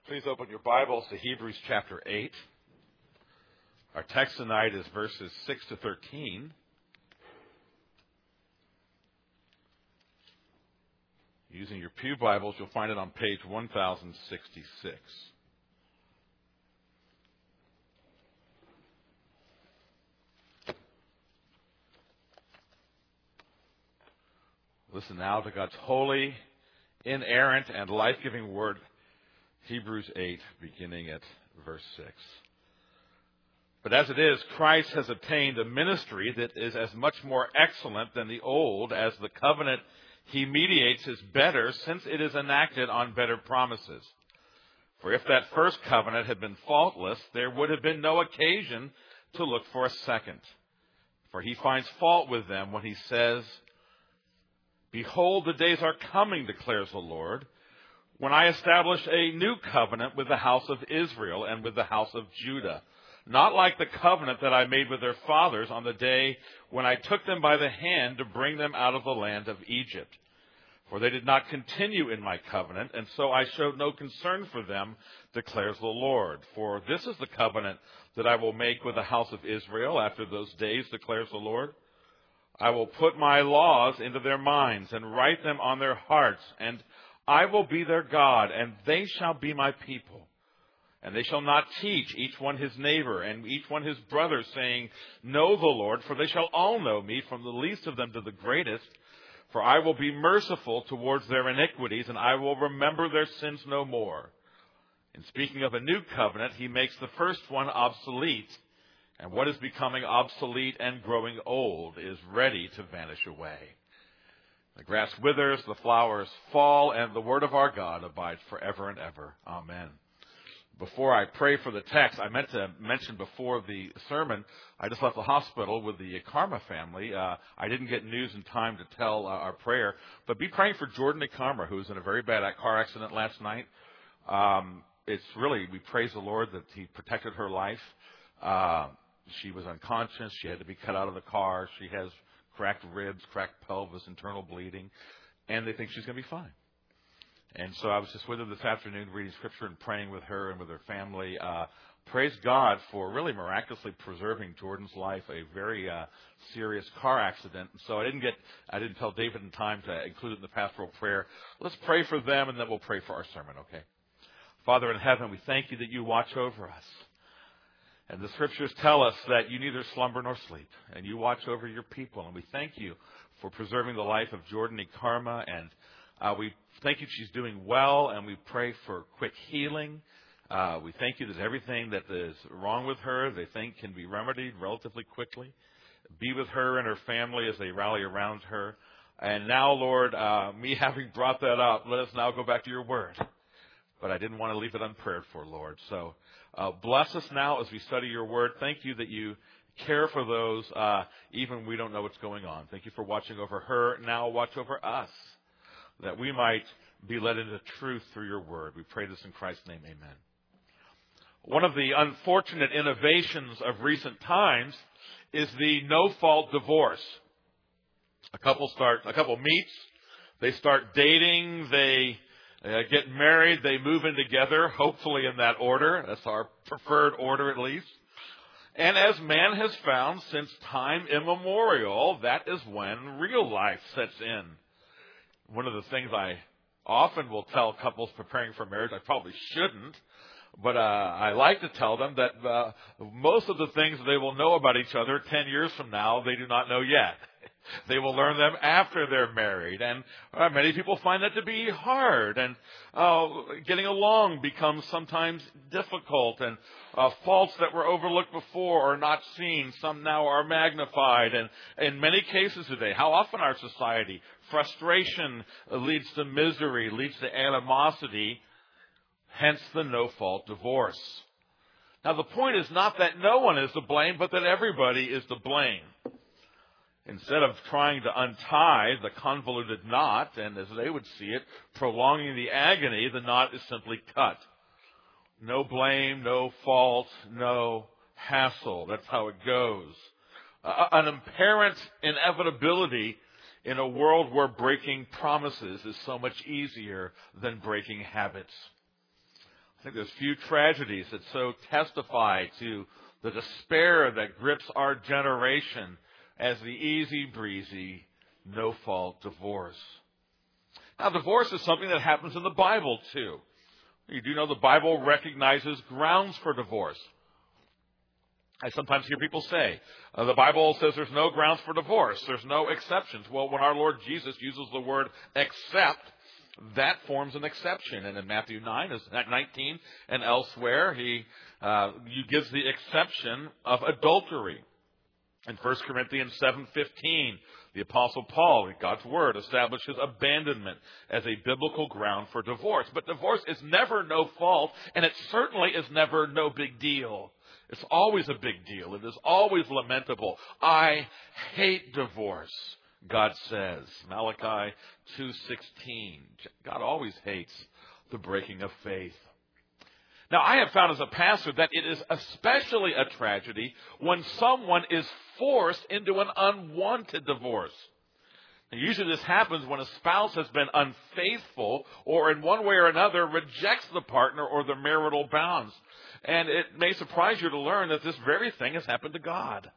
Please open your Bibles to Hebrews chapter 8. Our text tonight is verses 6 to 13. Using your pew Bibles, you'll find it on page 1066. Listen now to God's holy, inerrant, and life-giving word, Hebrews 8, beginning at verse 6. But as it is, Christ has obtained a ministry that is as much more excellent than the old, as the covenant he mediates is better, since it is enacted on better promises. For if that first covenant had been faultless, there would have been no occasion to look for a second. For he finds fault with them when he says, "Behold, the days are coming, declares the Lord, when I establish a new covenant with the house of Israel and with the house of Judah, not like the covenant that I made with their fathers on the day when I took them by the hand to bring them out of the land of Egypt. For they did not continue in my covenant, and so I showed no concern for them, declares the Lord. For this is the covenant that I will make with the house of Israel after those days, declares the Lord. I will put my laws into their minds and write them on their hearts, and I will be their God, and they shall be my people. And they shall not teach each one his neighbor and each one his brother, saying, Know the Lord, for they shall all know me, from the least of them to the greatest. For I will be merciful towards their iniquities, and I will remember their sins no more." In speaking of a new covenant, he makes the first one obsolete, and what is becoming obsolete and growing old is ready to vanish away. The grass withers, the flowers fall, and the word of our God abides forever and ever. Amen. Before I pray for the text, I meant to mention before the sermon, I just left the hospital with the Karma family. I didn't get news in time to tell our prayer, but be praying for Jordan Karma, who was in a very bad car accident last night. We praise the Lord that he protected her life. She was unconscious. She had to be cut out of the car. She has cracked ribs, cracked pelvis, internal bleeding, and they think she's going to be fine. And so I was just with her this afternoon reading Scripture and praying with her and with her family. Praise God for really miraculously preserving Jordan's life, a very serious car accident. And so I didn't tell David in time to include it in the pastoral prayer. Let's pray for them, and then we'll pray for our sermon, okay? Father in heaven, we thank you that you watch over us. And the Scriptures tell us that you neither slumber nor sleep, and you watch over your people. And we thank you for preserving the life of Jordan Karma, and we thank you she's doing well, and we pray for quick healing. We thank you that everything that is wrong with her, they think can be remedied relatively quickly. Be with her and her family as they rally around her. And now, Lord, me having brought that up, let us now go back to your word. But I didn't want to leave it unprayed for, Lord. So bless us now as we study your word. Thank you that you care for those even when we don't know what's going on. Thank you for watching over her. Now watch over us, that we might be led into truth through your word. We pray this in Christ's name, amen. One of the unfortunate innovations of recent times is the no-fault divorce. A couple meets, they start dating, they get married, they move in together, hopefully in that order. That's our preferred order, at least. And as man has found since time immemorial, that is when real life sets in. One of the things I often will tell couples preparing for marriage, I probably shouldn't, but I like to tell them that most of the things they will know about each other 10 years from now, they do not know yet. They will learn them after they're married. And many people find that to be hard. And getting along becomes sometimes difficult. And faults that were overlooked before are not seen. Some now are magnified. And in many cases today, how often our society, frustration leads to misery, leads to animosity, hence the no-fault divorce. Now, the point is not that no one is to blame, but that everybody is to blame. Instead of trying to untie the convoluted knot, and as they would see it, prolonging the agony, the knot is simply cut. No blame, no fault, no hassle. That's how it goes. An apparent inevitability in a world where breaking promises is so much easier than breaking habits. I think there's few tragedies that so testify to the despair that grips our generation as the easy breezy, no-fault divorce. Now, divorce is something that happens in the Bible, too. You do know the Bible recognizes grounds for divorce. I sometimes hear people say, the Bible says there's no grounds for divorce. There's no exceptions. Well, when our Lord Jesus uses the word except, that forms an exception. And in Matthew 19 and elsewhere, he gives the exception of adultery. In 1 Corinthians 7:15, the Apostle Paul, in God's Word, establishes abandonment as a biblical ground for divorce. But divorce is never no fault, and it certainly is never no big deal. It's always a big deal. It is always lamentable. I hate divorce, God says. Malachi 2:16. God always hates the breaking of faith. Now, I have found as a pastor that it is especially a tragedy when someone is forced into an unwanted divorce. Now, usually this happens when a spouse has been unfaithful or in one way or another rejects the partner or the marital bonds. And it may surprise you to learn that this very thing has happened to God.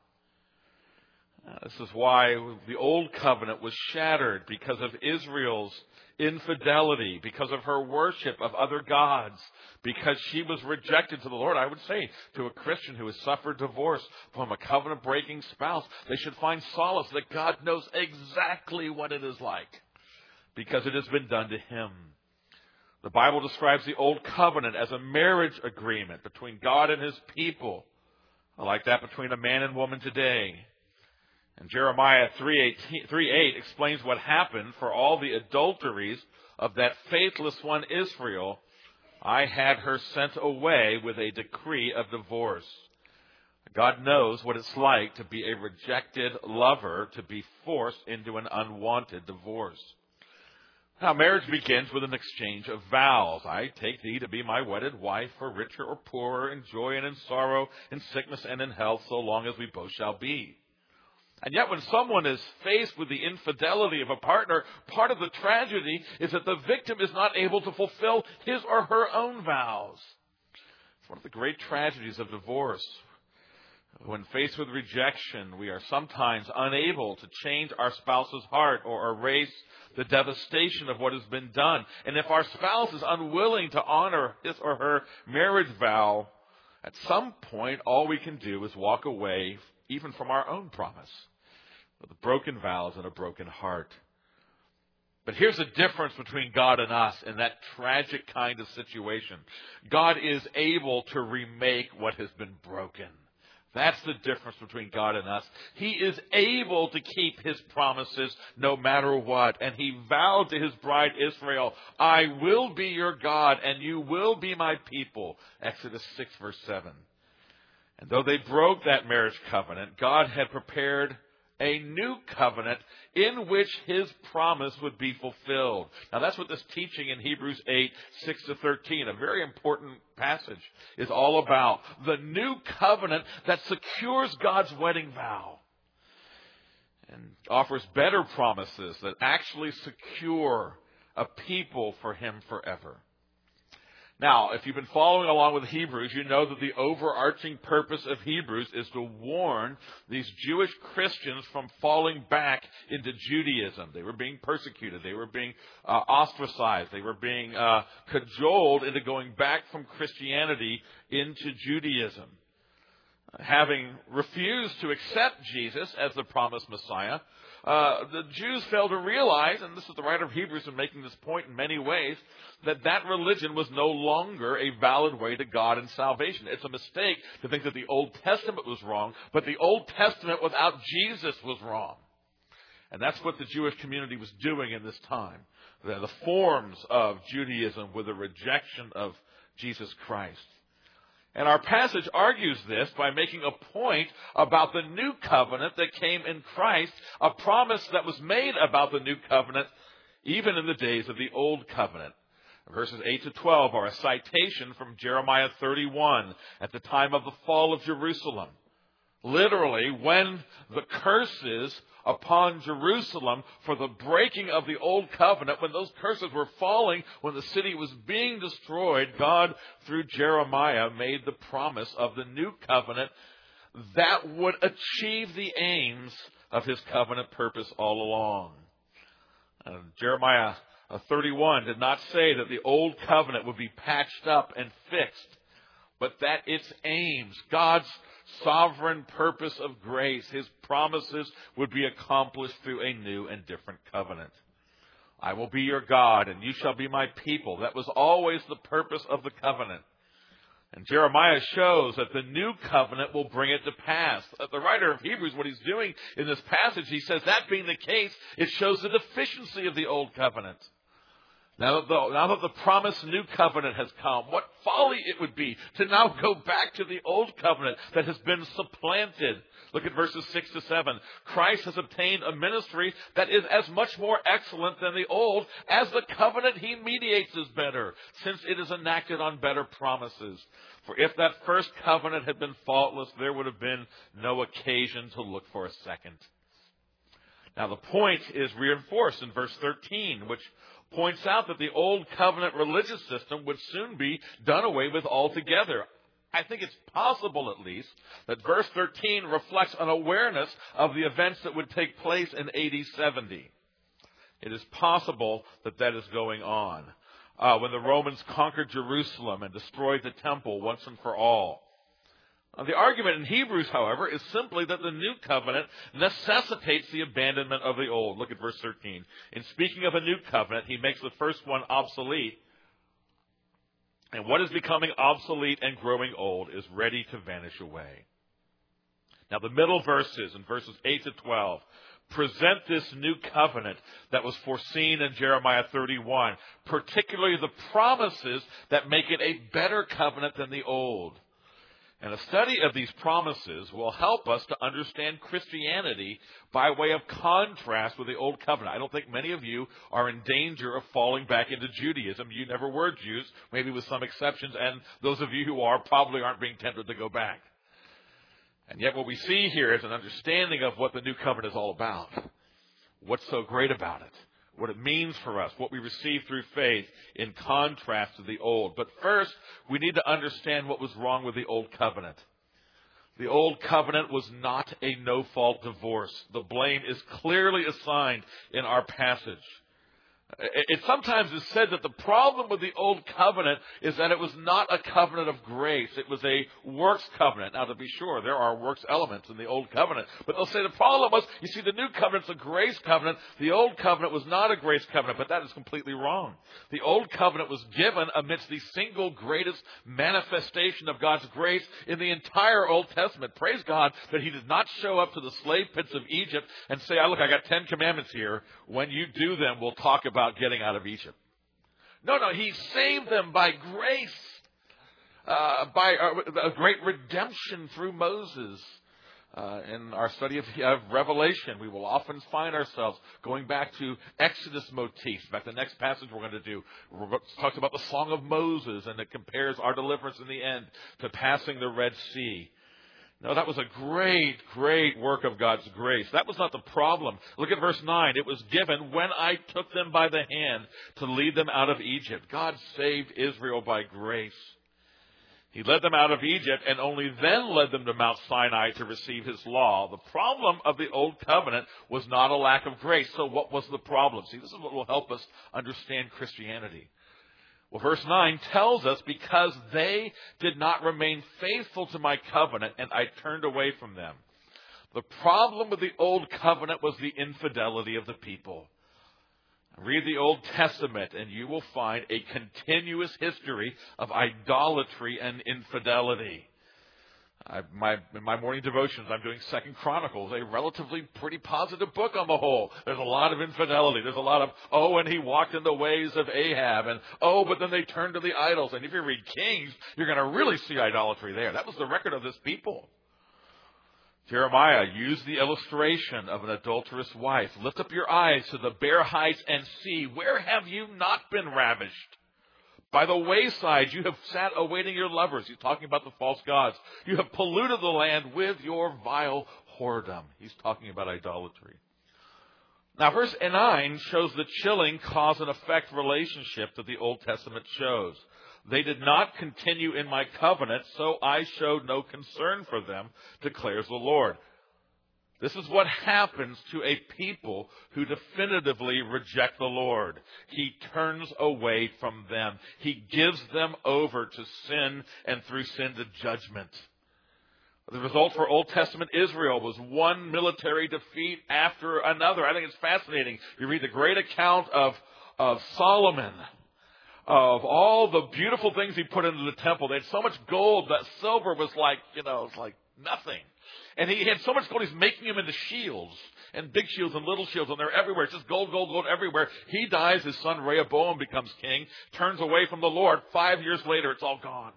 This is why the old covenant was shattered, because of Israel's infidelity, because of her worship of other gods, because she was rejected to the Lord. I would say to a Christian who has suffered divorce from a covenant-breaking spouse, they should find solace that God knows exactly what it is like, because it has been done to him. The Bible describes the old covenant as a marriage agreement between God and his people, like that between a man and woman today. And Jeremiah 3:8 explains what happened for all the adulteries of that faithless one Israel. I had her sent away with a decree of divorce. God knows what it's like to be a rejected lover, to be forced into an unwanted divorce. Now, marriage begins with an exchange of vows. I take thee to be my wedded wife, for richer or poorer, in joy and in sorrow, in sickness and in health, so long as we both shall be. And yet when someone is faced with the infidelity of a partner, part of the tragedy is that the victim is not able to fulfill his or her own vows. It's one of the great tragedies of divorce. When faced with rejection, we are sometimes unable to change our spouse's heart or erase the devastation of what has been done. And if our spouse is unwilling to honor his or her marriage vow, at some point all we can do is walk away even from our own promise, with broken vows and a broken heart. But here's the difference between God and us in that tragic kind of situation. God is able to remake what has been broken. That's the difference between God and us. He is able to keep his promises no matter what. And he vowed to his bride Israel, I will be your God and you will be my people. Exodus 6:7. And though they broke that marriage covenant, God had prepared a new covenant in which his promise would be fulfilled. Now that's what this teaching in Hebrews 8:6-13, a very important passage, is all about. The new covenant that secures God's wedding vow and offers better promises that actually secure a people for him forever. Now, if you've been following along with Hebrews, you know that the overarching purpose of Hebrews is to warn these Jewish Christians from falling back into Judaism. They were being persecuted. They were being ostracized. They were being cajoled into going back from Christianity into Judaism. Having refused to accept Jesus as the promised Messiah, the Jews failed to realize, and this is the writer of Hebrews in making this point in many ways, that religion was no longer a valid way to God and salvation. It's a mistake to think that the Old Testament was wrong, but the Old Testament without Jesus was wrong. And that's what the Jewish community was doing in this time. The forms of Judaism were the rejection of Jesus Christ. And our passage argues this by making a point about the new covenant that came in Christ, a promise that was made about the new covenant even in the days of the old covenant. Verses 8-12 are a citation from Jeremiah 31 at the time of the fall of Jerusalem. Literally, when the curses upon Jerusalem for the breaking of the old covenant, when those curses were falling, when the city was being destroyed, God, through Jeremiah, made the promise of the new covenant that would achieve the aims of his covenant purpose all along. Jeremiah 31 did not say that the old covenant would be patched up and fixed, but that its aims, God's sovereign purpose of grace, his promises would be accomplished through a new and different covenant. I will be your God, and you shall be my people. That was always the purpose of the covenant. And Jeremiah shows that the new covenant will bring it to pass. The writer of Hebrews, what he's doing in this passage, he says that being the case, it shows the deficiency of the old covenant. Now that the promised new covenant has come, what folly it would be to now go back to the old covenant that has been supplanted. Look at verses 6 to 7. Christ has obtained a ministry that is as much more excellent than the old, as the covenant he mediates is better, since it is enacted on better promises. For if that first covenant had been faultless, there would have been no occasion to look for a second. Now the point is reinforced in verse 13, which points out that the old covenant religious system would soon be done away with altogether. I think it's possible, at least, that verse 13 reflects an awareness of the events that would take place in AD 70. It is possible that that is going on when the Romans conquered Jerusalem and destroyed the temple once and for all. The argument in Hebrews, however, is simply that the new covenant necessitates the abandonment of the old. Look at verse 13. In speaking of a new covenant, he makes the first one obsolete. And what is becoming obsolete and growing old is ready to vanish away. Now, the middle verses, in verses 8 to 12, present this new covenant that was foreseen in Jeremiah 31, particularly the promises that make it a better covenant than the old. And a study of these promises will help us to understand Christianity by way of contrast with the Old Covenant. I don't think many of you are in danger of falling back into Judaism. You never were Jews, maybe with some exceptions, and those of you who are probably aren't being tempted to go back. And yet what we see here is an understanding of what the New Covenant is all about. What's so great about it? What it means for us, what we receive through faith in contrast to the old. But first, we need to understand what was wrong with the old covenant. The old covenant was not a no-fault divorce. The blame is clearly assigned in our passage. It sometimes is said that the problem with the old covenant is that it was not a covenant of grace. It was a works covenant. Now, to be sure, there are works elements in the old covenant. But they'll say the problem was, you see, the new covenant's a grace covenant. The old covenant was not a grace covenant, but that is completely wrong. The old covenant was given amidst the single greatest manifestation of God's grace in the entire Old Testament. Praise God that he did not show up to the slave pits of Egypt and say, look, I got 10 commandments here. When you do them, we'll talk about getting out of Egypt. No, he saved them by grace, by a great redemption through Moses. In our study of Revelation, we will often find ourselves going back to Exodus motifs. In fact, the next passage we're going to do talks about the Song of Moses, and it compares our deliverance in the end to passing the Red Sea. No, that was a great, great work of God's grace. That was not the problem. Look at verse 9. It was given when I took them by the hand to lead them out of Egypt. God saved Israel by grace. He led them out of Egypt and only then led them to Mount Sinai to receive his law. The problem of the old covenant was not a lack of grace. So what was the problem? See, this is what will help us understand Christianity. Well, verse 9 tells us, because they did not remain faithful to my covenant and I turned away from them. The problem with the old covenant was the infidelity of the people. Read the Old Testament and you will find a continuous history of idolatry and infidelity. In my morning devotions, I'm doing 2 Chronicles, a relatively pretty positive book on the whole. There's a lot of infidelity. There's a lot of, and he walked in the ways of Ahab, and but then they turned to the idols. And if you read Kings, you're going to really see idolatry there. That was the record of this people. Jeremiah used the illustration of an adulterous wife. Lift up your eyes to the bare heights and see, where have you not been ravished? By the wayside you have sat awaiting your lovers. He's talking about the false gods. You have polluted the land with your vile whoredom. He's talking about idolatry. Now, verse 9 shows the chilling cause and effect relationship that the Old Testament shows. They did not continue in my covenant, so I showed no concern for them, declares the Lord. This is what happens to a people who definitively reject the Lord. He turns away from them. He gives them over to sin, and through sin to judgment. The result for Old Testament Israel was one military defeat after another. I think it's fascinating. You read the great account of Solomon, of all the beautiful things he put into the temple. They had so much gold that silver was like, it's like nothing. And he had so much gold, he's making them into shields, and big shields and little shields, and they're everywhere. It's just gold, gold, gold everywhere. He dies, his son Rehoboam becomes king, turns away from the Lord. 5 years later, it's all gone.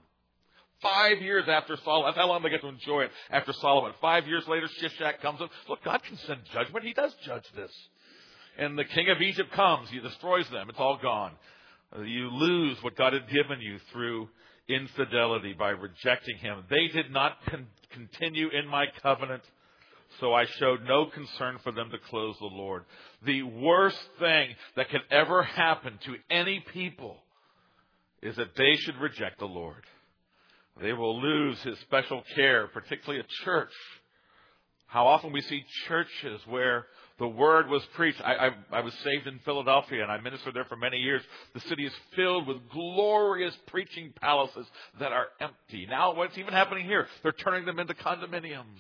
5 years after Solomon, that's how long they get to enjoy it after Solomon. 5 years later, Shishak comes in. Look, God can send judgment. He does judge this. And the king of Egypt comes. He destroys them. It's all gone. You lose what God had given you through infidelity by rejecting him. They did not continue in my covenant, so I showed no concern for them to close the Lord. The worst thing that can ever happen to any people is that they should reject the Lord. They will lose his special care, particularly a church. How often we see churches where the word was preached. I was saved in Philadelphia, and I ministered there for many years. The city is filled with glorious preaching palaces that are empty. Now what's even happening here? They're turning them into condominiums.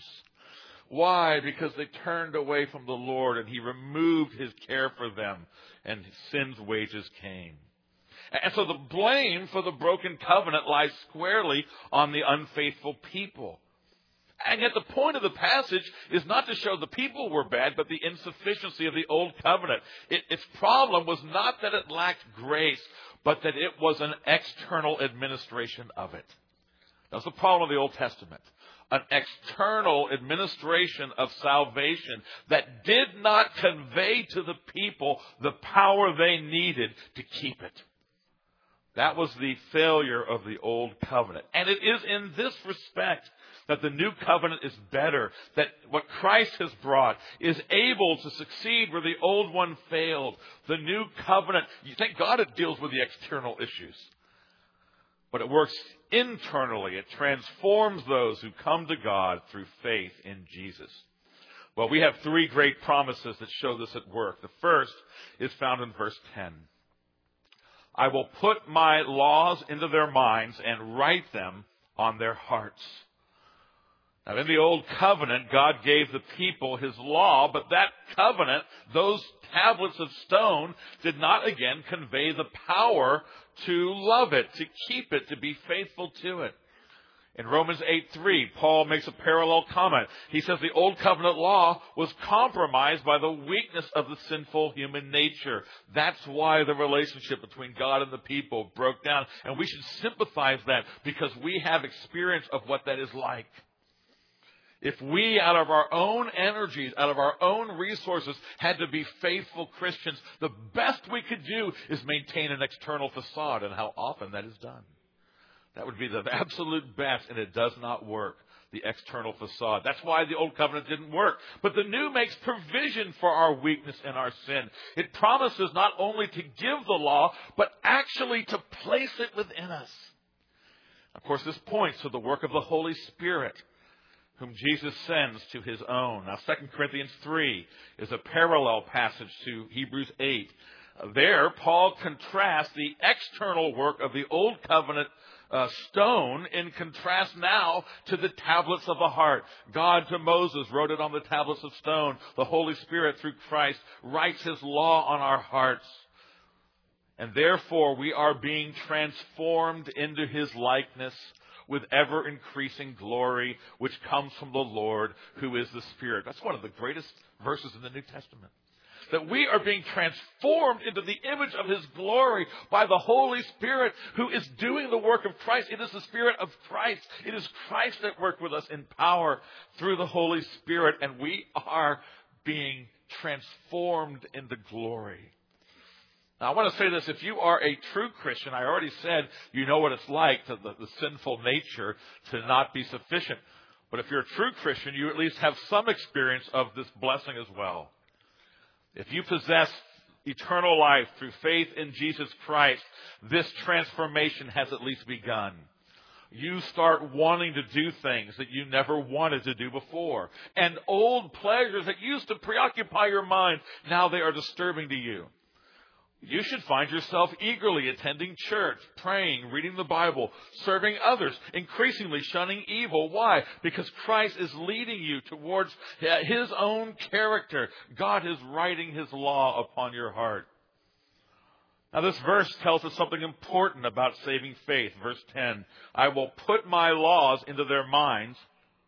Why? Because they turned away from the Lord, and he removed his care for them, and sin's wages came. And so the blame for the broken covenant lies squarely on the unfaithful people. And yet the point of the passage is not to show the people were bad, but the insufficiency of the old covenant. Its problem was not that it lacked grace, but that it was an external administration of it. That's the problem of the Old Testament. An external administration of salvation that did not convey to the people the power they needed to keep it. That was the failure of the old covenant. And it is in this respect that the new covenant is better, that what Christ has brought is able to succeed where the old one failed. The new covenant, thank God it deals with the external issues, but it works internally. It transforms those who come to God through faith in Jesus. Well, we have three great promises that show this at work. The first is found in verse 10. I will put my laws into their minds and write them on their hearts. Now, in the Old Covenant, God gave the people his law, but that covenant, those tablets of stone, did not again convey the power to love it, to keep it, to be faithful to it. In Romans 8:3, Paul makes a parallel comment. He says the Old Covenant law was compromised by the weakness of the sinful human nature. That's why the relationship between God and the people broke down. And we should sympathize that because we have experience of what that is like. If we, out of our own energies, out of our own resources, had to be faithful Christians, the best we could do is maintain an external facade, and how often that is done. That would be the absolute best, and it does not work, the external facade. That's why the Old Covenant didn't work. But the New makes provision for our weakness and our sin. It promises not only to give the law, but actually to place it within us. Of course, this points to the work of the Holy Spirit, whom Jesus sends to his own. Now, 2 Corinthians 3 is a parallel passage to Hebrews 8. There, Paul contrasts the external work of the Old Covenant stone in contrast now to the tablets of the heart. God to Moses wrote it on the tablets of stone. The Holy Spirit, through Christ, writes his law on our hearts. And therefore, we are being transformed into his likeness with ever-increasing glory, which comes from the Lord, who is the Spirit. That's one of the greatest verses in the New Testament. That we are being transformed into the image of his glory by the Holy Spirit, who is doing the work of Christ. It is the Spirit of Christ. It is Christ at work with us in power through the Holy Spirit, and we are being transformed into glory. Now, I want to say this. If you are a true Christian, I already said you know what it's like, the sinful nature to not be sufficient. But if you're a true Christian, you at least have some experience of this blessing as well. If you possess eternal life through faith in Jesus Christ, this transformation has at least begun. You start wanting to do things that you never wanted to do before. And old pleasures that used to preoccupy your mind, now they are disturbing to you. You should find yourself eagerly attending church, praying, reading the Bible, serving others, increasingly shunning evil. Why? Because Christ is leading you towards His own character. God is writing His law upon your heart. Now, this verse tells us something important about saving faith. Verse 10, I will put my laws into their minds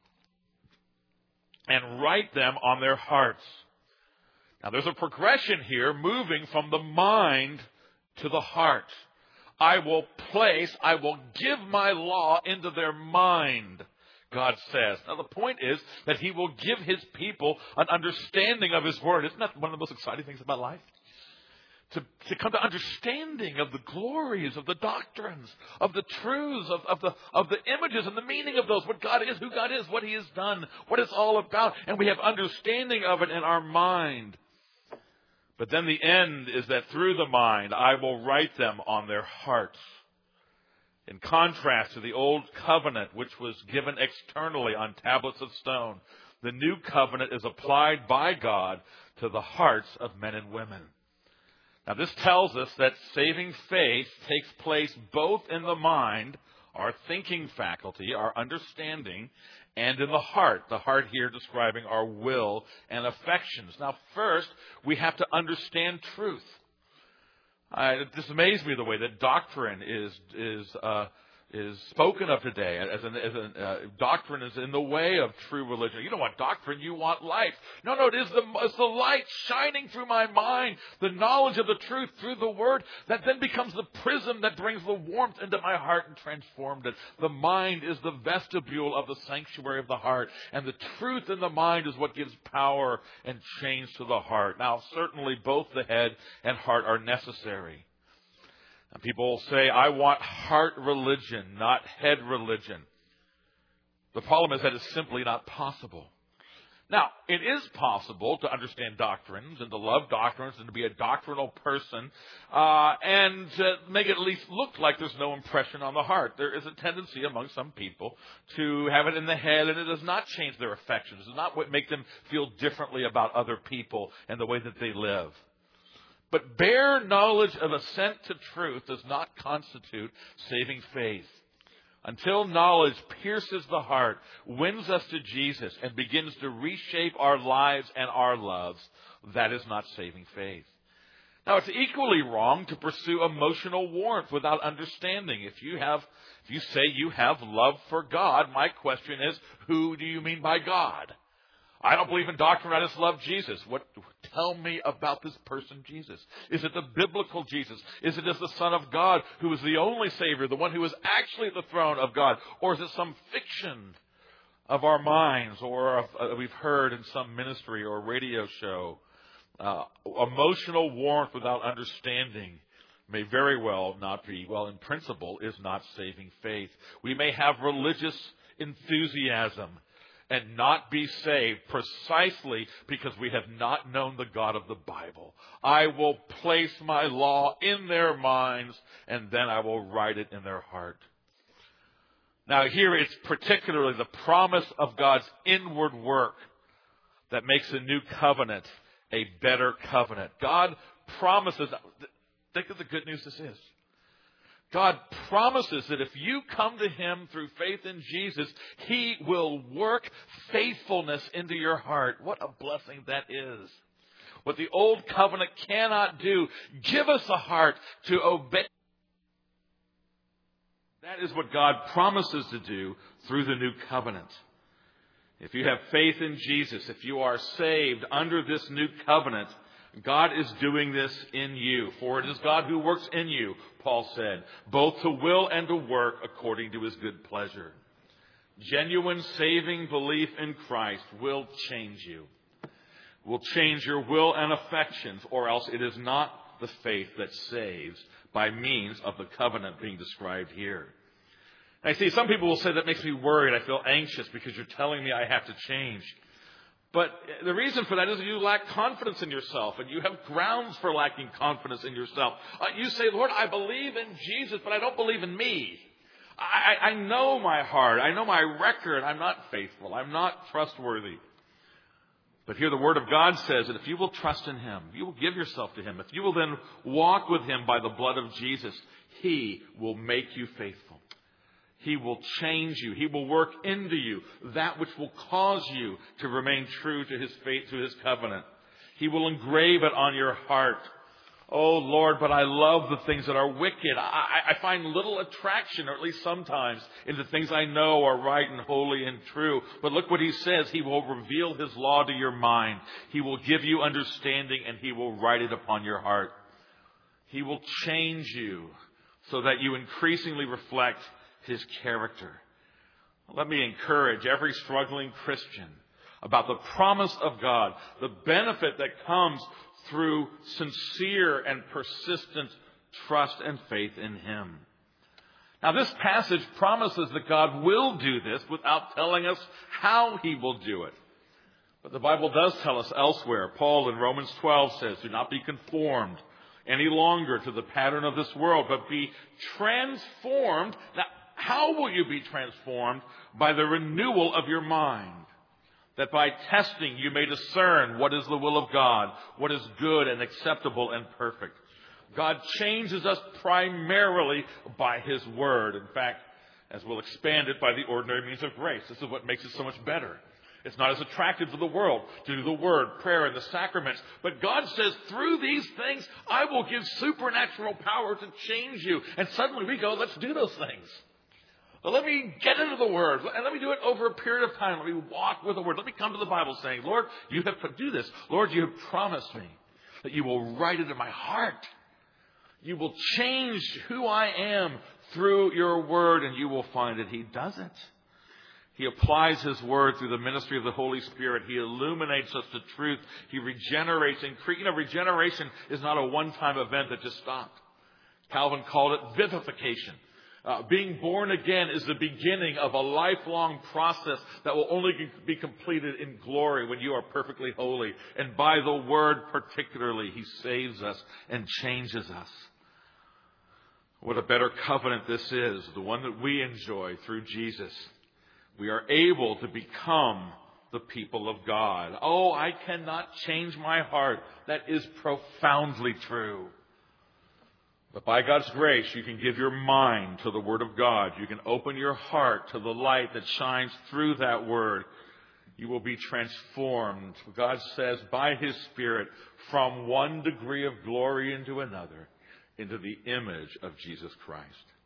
and write them on their hearts. Now, there's a progression here moving from the mind to the heart. I will give my law into their mind, God says. Now, the point is that He will give His people an understanding of His Word. Isn't that one of the most exciting things about life? To come to understanding of the glories, of the doctrines, of the truths, of the images and the meaning of those, what God is, who God is, what He has done, what it's all about. And we have understanding of it in our mind. But then the end is that through the mind, I will write them on their hearts. In contrast to the old covenant, which was given externally on tablets of stone, the new covenant is applied by God to the hearts of men and women. Now, this tells us that saving faith takes place both in the mind, our thinking faculty, our understanding, and in the heart here describing our will and affections. Now, first, we have to understand truth. It dismays me the way that doctrine is spoken of today as doctrine is in the way of true religion. You don't want doctrine, you want life. No, it's the light shining through my mind, the knowledge of the truth through the Word that then becomes the prism that brings the warmth into my heart and transformed it. The mind is the vestibule of the sanctuary of the heart, and the truth in the mind is what gives power and change to the heart. Now, certainly both the head and heart are necessary. And people say, I want heart religion, not head religion. The problem is that it's simply not possible. Now, it is possible to understand doctrines and to love doctrines and to be a doctrinal person and to make it at least look like there's no impression on the heart. There is a tendency among some people to have it in the head, and it does not change their affections. It does not make them feel differently about other people and the way that they live. But bare knowledge of assent to truth does not constitute saving faith. Until knowledge pierces the heart, wins us to Jesus, and begins to reshape our lives and our loves, that is not saving faith. Now, it's equally wrong to pursue emotional warmth without understanding. If you say you have love for God, my question is, who do you mean by God? I don't believe in doctrine. I just love Jesus. Tell me about this person, Jesus. Is it the biblical Jesus? Is it as the Son of God who is the only Savior, the one who is actually at the throne of God? Or is it some fiction of our minds or we've heard in some ministry or radio show? Emotional warmth without understanding may very well not be, in principle, is not saving faith. We may have religious enthusiasm and not be saved precisely because we have not known the God of the Bible. I will place my law in their minds, and then I will write it in their heart. Now here it's particularly the promise of God's inward work that makes the new covenant a better covenant. God promises, think of the good news this is. God promises that if you come to Him through faith in Jesus, He will work faithfulness into your heart. What a blessing that is. What the old covenant cannot do, give us a heart to obey. That is what God promises to do through the new covenant. If you have faith in Jesus, if you are saved under this new covenant, God is doing this in you. For it is God who works in you, Paul said, both to will and to work according to His good pleasure. Genuine saving belief in Christ will change you. Will change your will and affections, or else it is not the faith that saves by means of the covenant being described here. And I see some people will say that makes me worried. I feel anxious because you're telling me I have to change. But the reason for that is you lack confidence in yourself, and you have grounds for lacking confidence in yourself. You say, Lord, I believe in Jesus, but I don't believe in me. I know my heart. I know my record. I'm not faithful. I'm not trustworthy. But here the Word of God says that if you will trust in Him, you will give yourself to Him, if you will then walk with Him by the blood of Jesus, He will make you faithful. He will change you. He will work into you that which will cause you to remain true to His faith, to His covenant. He will engrave it on your heart. Oh, Lord, but I love the things that are wicked. I find little attraction, or at least sometimes, in the things I know are right and holy and true. But look what He says. He will reveal His law to your mind. He will give you understanding, and He will write it upon your heart. He will change you so that you increasingly reflect His character. Let me encourage every struggling Christian about the promise of God, the benefit that comes through sincere and persistent trust and faith in Him. Now, this passage promises that God will do this without telling us how He will do it. But the Bible does tell us elsewhere. Paul in Romans 12 says, do not be conformed any longer to the pattern of this world, but be transformed. Now, how will you be transformed? By the renewal of your mind, that by testing you may discern what is the will of God, what is good and acceptable and perfect. God changes us primarily by His Word. In fact, as we'll expand it, by the ordinary means of grace. This is what makes it so much better. It's not as attractive to the world to do the Word, prayer, and the sacraments. But God says, through these things, I will give supernatural power to change you. And suddenly we go, let's do those things. Well, let me get into the Word, and let me do it over a period of time. Let me walk with the Word. Let me come to the Bible saying, Lord, you have to do this. Lord, you have promised me that you will write it in my heart. You will change who I am through your Word, and you will find that He does it. He applies His Word through the ministry of the Holy Spirit. He illuminates us to truth. He regenerates. And regeneration is not a one-time event that just stopped. Calvin called it vivification. Being born again is the beginning of a lifelong process that will only be completed in glory when you are perfectly holy. And by the Word particularly, He saves us and changes us. What a better covenant this is, the one that we enjoy through Jesus. We are able to become the people of God. Oh, I cannot change my heart. That is profoundly true. But by God's grace, you can give your mind to the Word of God. You can open your heart to the light that shines through that Word. You will be transformed, God says, by His Spirit from one degree of glory into another, into the image of Jesus Christ.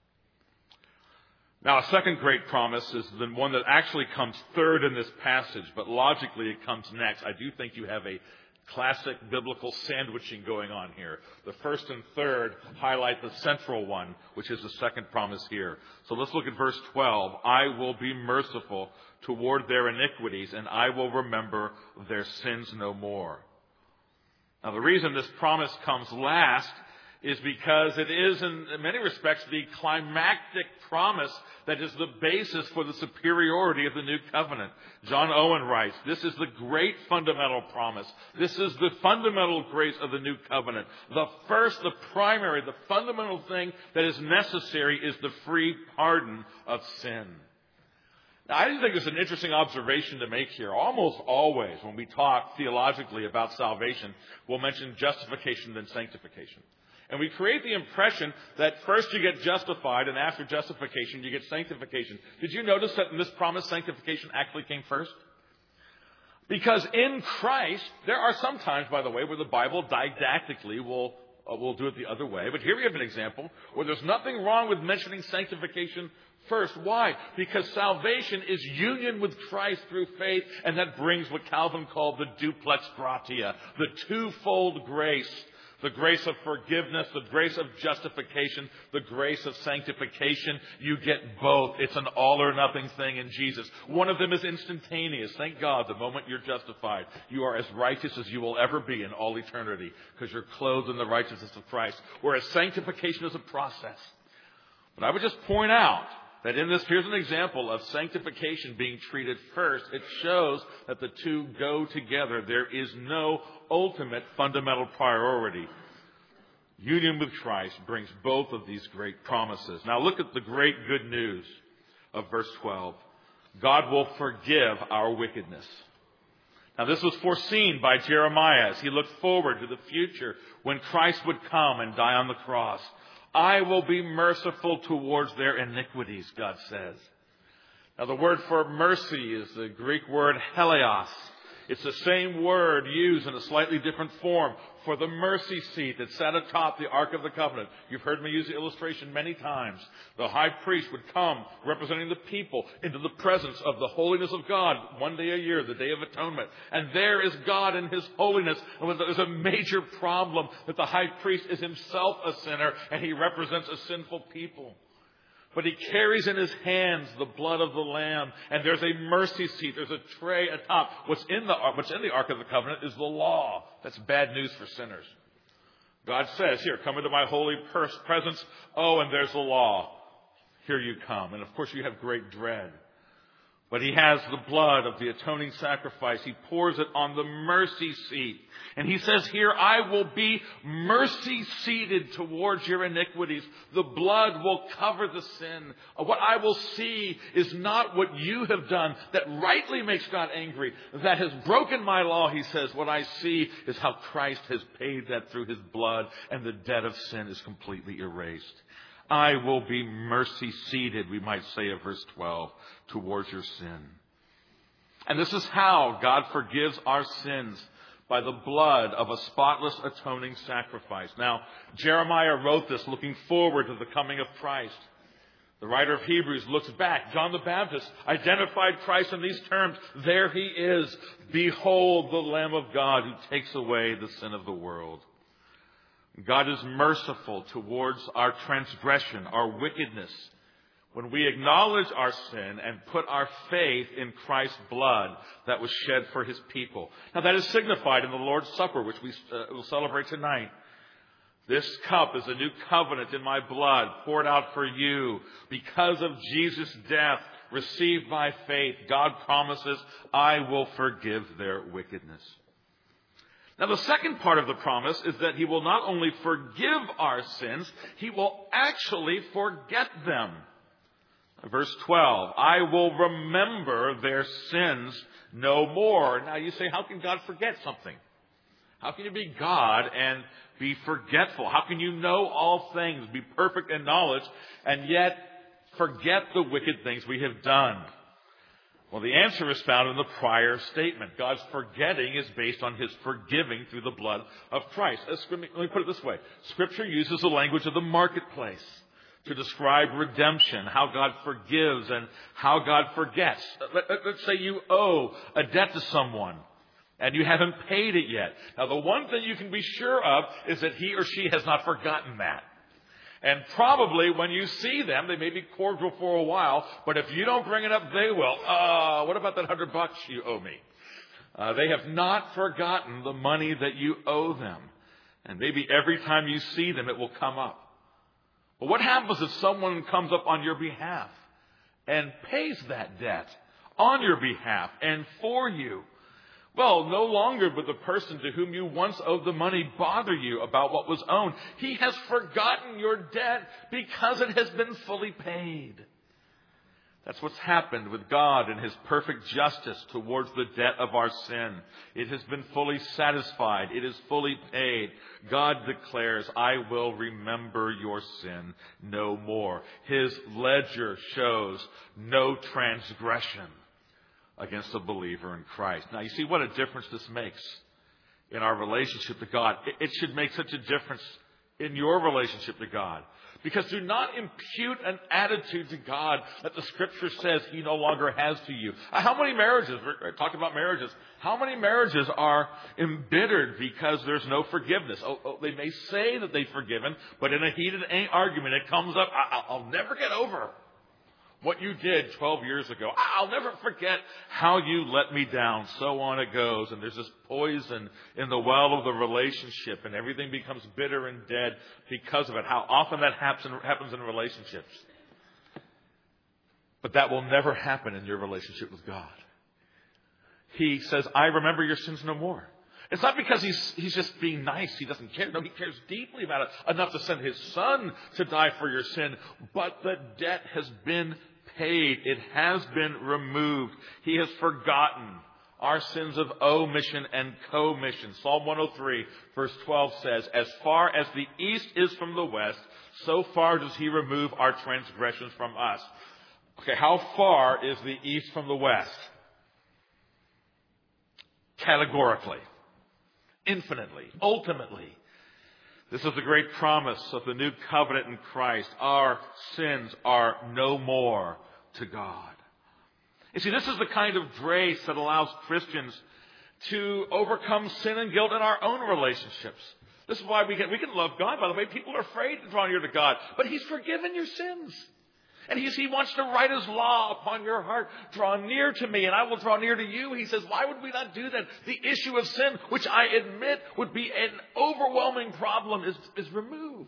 Now, a second great promise is the one that actually comes third in this passage, but logically it comes next. I do think you have a classic biblical sandwiching going on here. The first and third highlight the central one, which is the second promise here. So let's look at verse 12. I will be merciful toward their iniquities, and I will remember their sins no more. Now, the reason this promise comes last is because it is, in many respects, the climactic promise that is the basis for the superiority of the new covenant. John Owen writes, this is the great fundamental promise. This is the fundamental grace of the new covenant. The first, the primary, the fundamental thing that is necessary is the free pardon of sin. Now, I think it's an interesting observation to make here. Almost always, when we talk theologically about salvation, we'll mention justification, then sanctification. And we create the impression that first you get justified, and after justification, you get sanctification. Did you notice that in this promise, sanctification actually came first? Because in Christ, there are some times, by the way, where the Bible didactically will do it the other way. But here we have an example where there's nothing wrong with mentioning sanctification first. Why? Because salvation is union with Christ through faith, and that brings what Calvin called the duplex gratia, the twofold grace. The grace of forgiveness, the grace of justification, the grace of sanctification. You get both. It's an all or nothing thing in Jesus. One of them is instantaneous. Thank God, the moment you're justified, you are as righteous as you will ever be in all eternity because you're clothed in the righteousness of Christ. Whereas sanctification is a process. But I would just point out that in this, here's an example of sanctification being treated first. It shows that the two go together. There is no ultimate fundamental priority. Union with Christ brings both of these great promises. Now look at the great good news of verse 12. God will forgive our wickedness. Now this was foreseen by Jeremiah as he looked forward to the future when Christ would come and die on the cross. I will be merciful towards their iniquities, God says. Now the word for mercy is the Greek word helios. It's the same word used in a slightly different form for the mercy seat that sat atop the Ark of the Covenant. You've heard me use the illustration many times. The high priest would come representing the people into the presence of the holiness of God one day a year, the Day of Atonement. And there is God in His holiness. And there's a major problem that the high priest is himself a sinner and he represents a sinful people. But he carries in his hands the blood of the Lamb, and there's a mercy seat. There's a tray atop. What's in the Ark of the Covenant is the law. That's bad news for sinners. God says, here, come into my holy presence. Oh, and there's the law. Here you come. And of course you have great dread. But he has the blood of the atoning sacrifice. He pours it on the mercy seat. And he says here, I will be mercy seated towards your iniquities. The blood will cover the sin. What I will see is not what you have done that rightly makes God angry, that has broken my law, he says. What I see is how Christ has paid that through his blood, and the debt of sin is completely erased. I will be mercy seated, we might say of verse 12, towards your sin. And this is how God forgives our sins, by the blood of a spotless atoning sacrifice. Now, Jeremiah wrote this looking forward to the coming of Christ. The writer of Hebrews looks back. John the Baptist identified Christ in these terms. There he is. Behold the Lamb of God who takes away the sin of the world. God is merciful towards our transgression, our wickedness, when we acknowledge our sin and put our faith in Christ's blood that was shed for his people. Now that is signified in the Lord's Supper, which we will celebrate tonight. This cup is a new covenant in my blood, poured out for you. Because of Jesus' death, received by faith, God promises, I will forgive their wickedness. Now the second part of the promise is that he will not only forgive our sins, he will actually forget them. Verse 12, I will remember their sins no more. Now you say, how can God forget something? How can you be God and be forgetful? How can you know all things, be perfect in knowledge, and yet forget the wicked things we have done? Well, the answer is found in the prior statement. God's forgetting is based on his forgiving through the blood of Christ. Let me put it this way. Scripture uses the language of the marketplace to describe redemption, how God forgives and how God forgets. Let's say you owe a debt to someone and you haven't paid it yet. Now, the one thing you can be sure of is that he or she has not forgotten that. And probably when you see them, they may be cordial for a while, but if you don't bring it up, they will. What about that $100 you owe me? They have not forgotten the money that you owe them. And maybe every time you see them, it will come up. But what happens if someone comes up on your behalf and pays that debt on your behalf and for you? Well, no longer would the person to whom you once owed the money bother you about what was owed. He has forgotten your debt because it has been fully paid. That's what's happened with God and his perfect justice towards the debt of our sin. It has been fully satisfied. It is fully paid. God declares, I will remember your sin no more. His ledger shows no transgression against a believer in Christ. Now, you see what a difference this makes in our relationship to God. It should make such a difference in your relationship to God. Because do not impute an attitude to God that the Scripture says He no longer has to you. How many marriages, we're talking about marriages, how many marriages are embittered because there's no forgiveness? They may say that they've forgiven, but in a heated argument it comes up, I'll never get over what you did 12 years ago. I'll never forget how you let me down. So on it goes. And there's this poison in the well of the relationship, and everything becomes bitter and dead because of it. How often that happens in relationships. But that will never happen in your relationship with God. He says, I remember your sins no more. It's not because he's just being nice. He doesn't care. No, He cares deeply about it, enough to send His Son to die for your sin. But the debt has been paid. It has been removed. He has forgotten our sins of omission and commission. Psalm 103 verse 12 says, as far as the east is from the west, so far does He remove our transgressions from us. Okay, how far is the east from the west? Categorically. Infinitely. Ultimately. This is the great promise of the new covenant in Christ. Our sins are no more to God. You see, this is the kind of grace that allows Christians to overcome sin and guilt in our own relationships. This is why we can love God. By the way, people are afraid to draw near to God, but He's forgiven your sins. And He wants to write His law upon your heart. Draw near to me and I will draw near to you. He says, why would we not do that? The issue of sin, which I admit would be an overwhelming problem, is removed.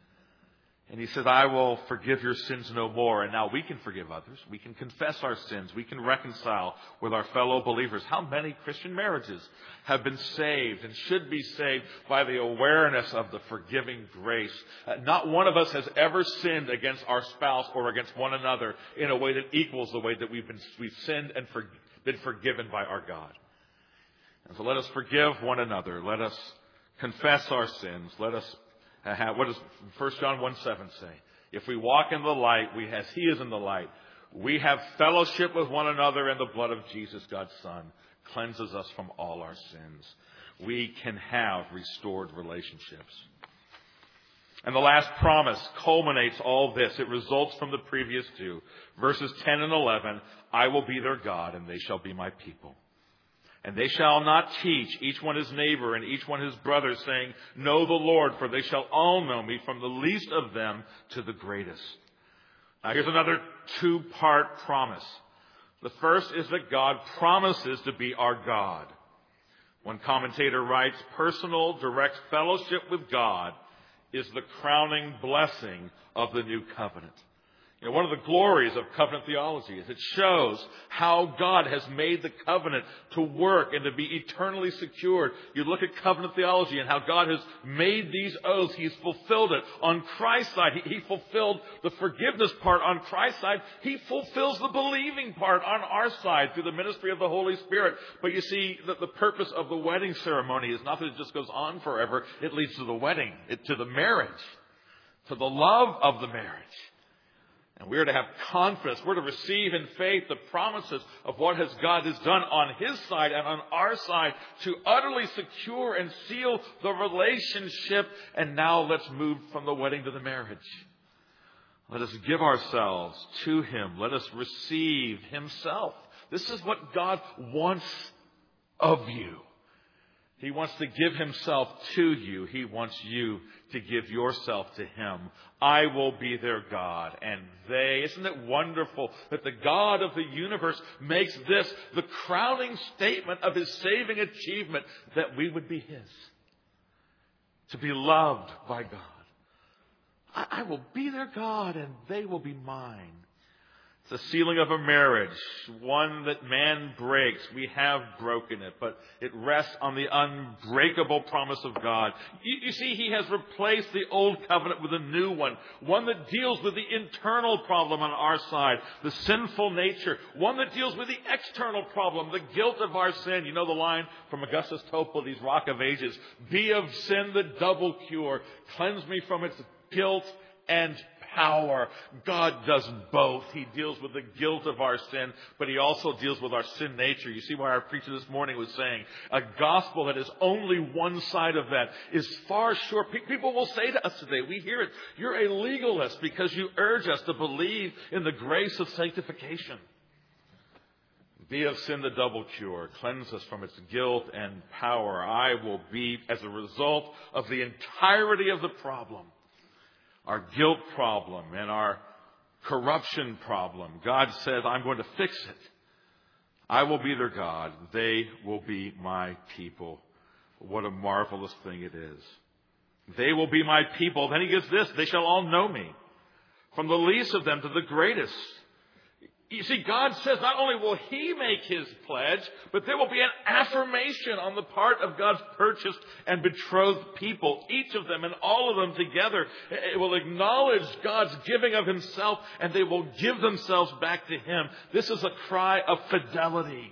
And He says, I will forgive your sins no more. And now we can forgive others. We can confess our sins. We can reconcile with our fellow believers. How many Christian marriages have been saved and should be saved by the awareness of the forgiving grace? Not one of us has ever sinned against our spouse or against one another in a way that equals the way that we've sinned and been forgiven by our God. And so let us forgive one another. Let us confess our sins. Let us what does 1 John 1:7 say? If we walk in the light, as He is in the light, we have fellowship with one another, and the blood of Jesus, God's Son, cleanses us from all our sins. We can have restored relationships. And the last promise culminates all this. It results from the previous two. Verses 10 and 11, I will be their God, and they shall be my people. And they shall not teach each one his neighbor and each one his brother, saying, know the Lord, for they shall all know me, from the least of them to the greatest. Now here's another two-part promise. The first is that God promises to be our God. One commentator writes, personal, direct fellowship with God is the crowning blessing of the new covenant. You know, one of the glories of covenant theology is it shows how God has made the covenant to work and to be eternally secured. You look at covenant theology and how God has made these oaths. He's fulfilled it on Christ's side. He fulfilled the forgiveness part on Christ's side. He fulfills the believing part on our side through the ministry of the Holy Spirit. But you see, that the purpose of the wedding ceremony is not that it just goes on forever. It leads to the wedding, to the marriage, to the love of the marriage. And we're to have confidence. We're to receive in faith the promises of what God has done on His side and on our side to utterly secure and seal the relationship. And now let's move from the wedding to the marriage. Let us give ourselves to Him. Let us receive Himself. This is what God wants of you. He wants to give Himself to you. He wants you to give yourself to Him. I will be their God, and they. Isn't it wonderful that the God of the universe makes this the crowning statement of His saving achievement, that we would be His, to be loved by God. I will be their God, and they will be mine. It's the sealing of a marriage, one that man breaks. We have broken it, but it rests on the unbreakable promise of God. You see, He has replaced the old covenant with a new one that deals with the internal problem on our side, the sinful nature, one that deals with the external problem, the guilt of our sin. You know the line from Augustus Toplades, Rock of Ages, be of sin the double cure, cleanse me from its guilt and power. God does both. He deals with the guilt of our sin, but He also deals with our sin nature. You see why our preacher this morning was saying a gospel that is only one side of that is far short. People will say to us today, we hear it, you're a legalist because you urge us to believe in the grace of sanctification. Be of sin the double cure. Cleanse us from its guilt and power. I will be, as a result of the entirety of the problem, our guilt problem and our corruption problem, God says, I'm going to fix it. I will be their God. They will be my people. What a marvelous thing it is. They will be my people. Then He gives this, they shall all know me, from the least of them to the greatest. You see, God says not only will He make His pledge, but there will be an affirmation on the part of God's purchased and betrothed people. Each of them and all of them together, it will acknowledge God's giving of Himself, and they will give themselves back to Him. This is a cry of fidelity,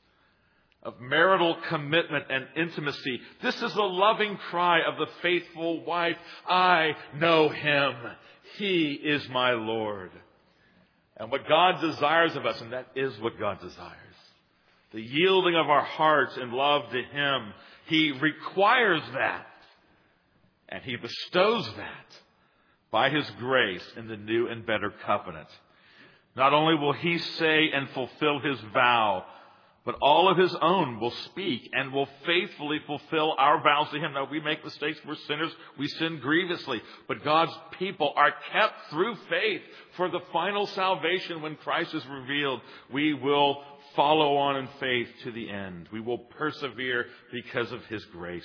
of marital commitment and intimacy. This is the loving cry of the faithful wife. I know Him. He is my Lord. And what God desires of us, and that is what God desires, the yielding of our hearts in love to Him, He requires that. And He bestows that by His grace in the new and better covenant. Not only will He say and fulfill His vow, but all of His own will speak and will faithfully fulfill our vows to Him. Now, we make mistakes. We're sinners. We sin grievously. But God's people are kept through faith for the final salvation when Christ is revealed. We will follow on in faith to the end. We will persevere because of His grace.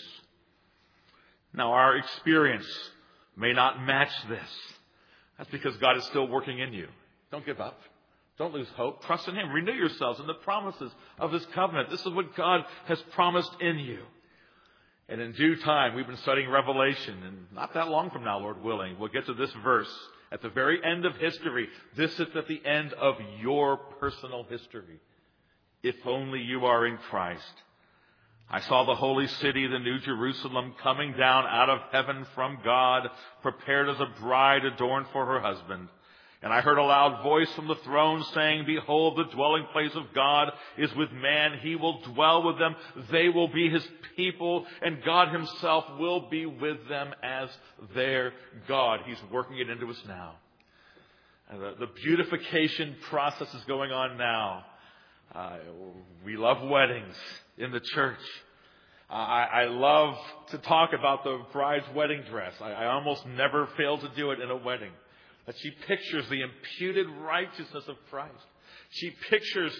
Now, our experience may not match this. That's because God is still working in you. Don't give up. Don't lose hope. Trust in Him. Renew yourselves in the promises of His covenant. This is what God has promised in you. And in due time, we've been studying Revelation. And not that long from now, Lord willing, we'll get to this verse at the very end of history. This is at the end of your personal history. If only you are in Christ. I saw the holy city, the new Jerusalem, coming down out of heaven from God, prepared as a bride adorned for her husband. And I heard a loud voice from the throne saying, Behold, the dwelling place of God is with man. He will dwell with them. They will be His people, and God Himself will be with them as their God. He's working it into us now. And the beautification process is going on now. We love weddings in the church. I love to talk about the bride's wedding dress. I almost never fail to do it in a wedding. That she pictures the imputed righteousness of Christ. She pictures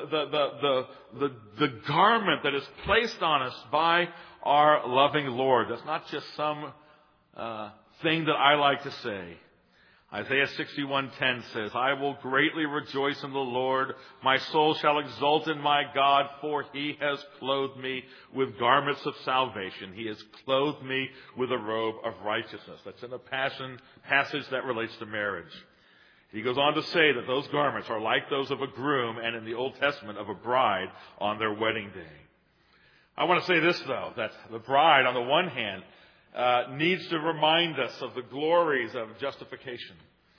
the garment that is placed on us by our loving Lord. That's not just some thing that I like to say. Isaiah 61:10 says, I will greatly rejoice in the Lord. My soul shall exult in my God, for He has clothed me with garments of salvation. He has clothed me with a robe of righteousness. That's in a passage that relates to marriage. He goes on to say that those garments are like those of a groom, and in the Old Testament of a bride on their wedding day. I want to say this, though, that the bride, on the one hand, needs to remind us of the glories of justification.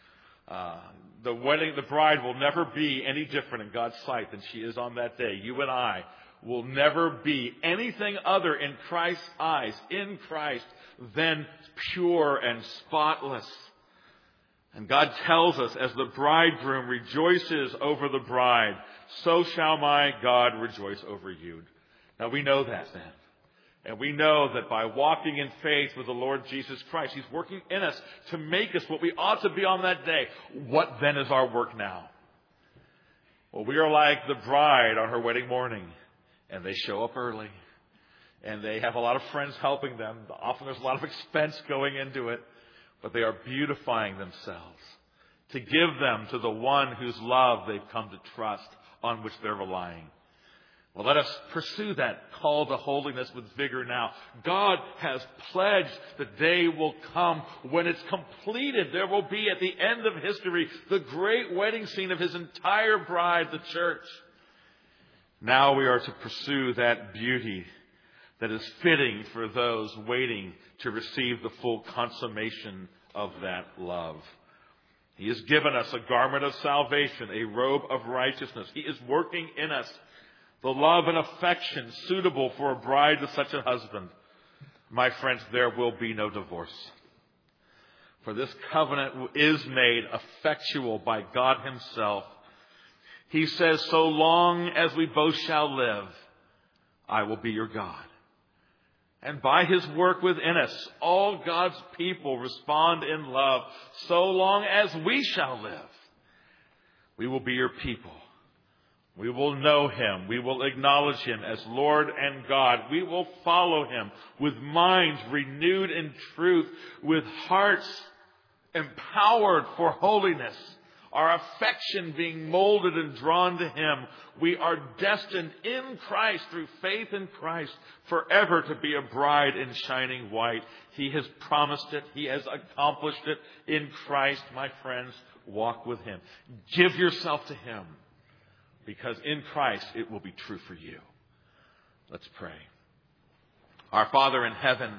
The bride will never be any different in God's sight than she is on that day. You and I will never be anything other in Christ's eyes, in Christ, than pure and spotless. And God tells us, as the bridegroom rejoices over the bride, so shall my God rejoice over you. Now we know that then. And we know that by walking in faith with the Lord Jesus Christ, He's working in us to make us what we ought to be on that day. What then is our work now? Well, we are like the bride on her wedding morning. And they show up early. And they have a lot of friends helping them. Often there's a lot of expense going into it. But they are beautifying themselves to give them to the one whose love they've come to trust, on which they're relying. Well, let us pursue that call to holiness with vigor now. God has pledged the day will come when it's completed. There will be, at the end of history, the great wedding scene of His entire bride, the church. Now we are to pursue that beauty that is fitting for those waiting to receive the full consummation of that love. He has given us a garment of salvation, a robe of righteousness. He is working in us the love and affection suitable for a bride to such a husband. My friends, there will be no divorce. For this covenant is made effectual by God himself. He says, so long as we both shall live, I will be your God. And by his work within us, all God's people respond in love. So long as we shall live, we will be your people. We will know him. We will acknowledge him as Lord and God. We will follow him with minds renewed in truth, with hearts empowered for holiness, our affection being molded and drawn to him. We are destined in Christ, through faith in Christ, forever to be a bride in shining white. He has promised it. He has accomplished it in Christ. My friends, walk with him. Give yourself to him, because in Christ it will be true for you. Let's pray. Our Father in heaven,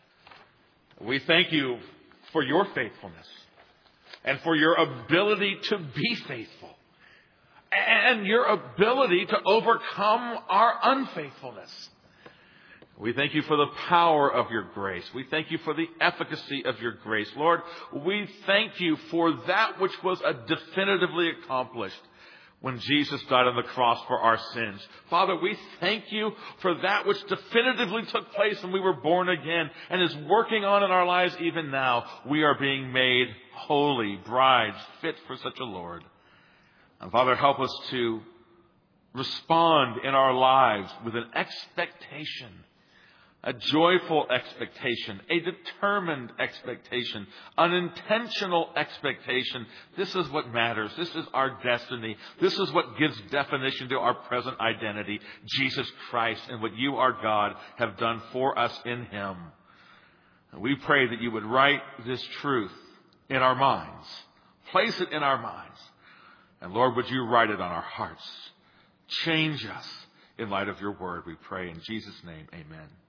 we thank you for your faithfulness and for your ability to be faithful and your ability to overcome our unfaithfulness. We thank you for the power of your grace. We thank you for the efficacy of your grace. Lord, we thank you for that which was definitively accomplished when Jesus died on the cross for our sins. Father, we thank you for that which definitively took place when we were born again and is working on in our lives even now. We are being made holy brides, fit for such a Lord. And Father, help us to respond in our lives with an expectation, a joyful expectation, a determined expectation, an intentional expectation. This is what matters. This is our destiny. This is what gives definition to our present identity, Jesus Christ, and what you, our God, have done for us in him. And we pray that you would write this truth in our minds, place it in our minds. And Lord, would you write it on our hearts? Change us in light of your word, we pray. In Jesus' name, amen.